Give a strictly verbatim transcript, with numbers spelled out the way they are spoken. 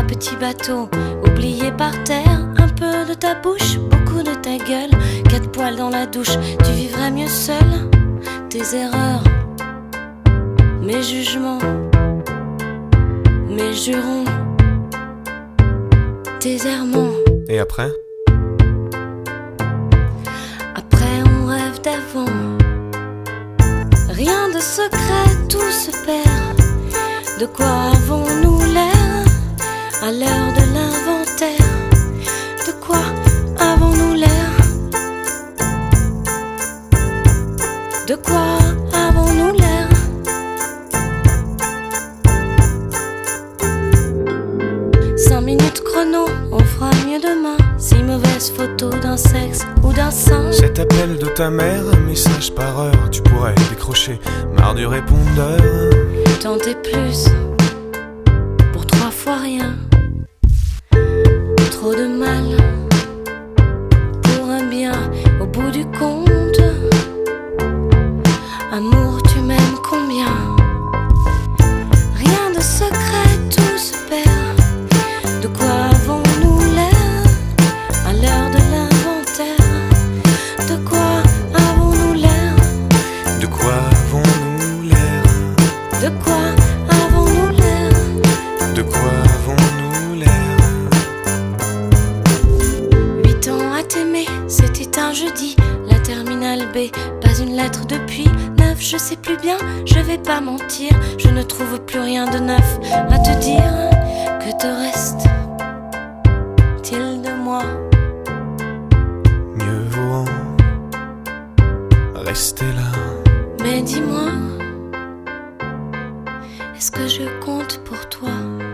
petit bateau oublié par terre. Un peu de ta bouche, beaucoup de ta gueule. Quatre poils dans la douche, tu vivrais mieux seul. Tes erreurs, mes jugements, mes jurons, tes errements. Et après ? Après on rêve d'avant. Rien de secret, tout se perd. De quoi avons-nous l'air à l'heure de l'inventaire? De quoi avons-nous l'air? De quoi avons-nous l'air? Cinq minutes chrono, on fera mieux demain. Six mauvaises photos d'un sexe ou d'un sein. Cet appel de ta mère, un message par heure. Tu pourrais décrocher, marre du répondeur. Tenter plus, pour trois fois rien. Trop de mal, pour un bien au bout du compte. Amour, tu m'aimes combien? Rien de secret, tout se perd. De quoi avons-nous l'air à l'heure de l'inventaire? De quoi avons-nous l'air? De quoi avons-nous l'air? De quoi avons-nous l'air? De quoi avons-nous l'air? Huit ans à t'aimer, c'était un jeudi. La terminale B, pas une lettre depuis. Neuf, je sais plus bien, je vais pas mentir. Je ne trouve plus rien de neuf à te dire. Que te reste-t-il de moi? Mieux vaut en rester là. Mais dis-moi, est-ce que je compte pour toi?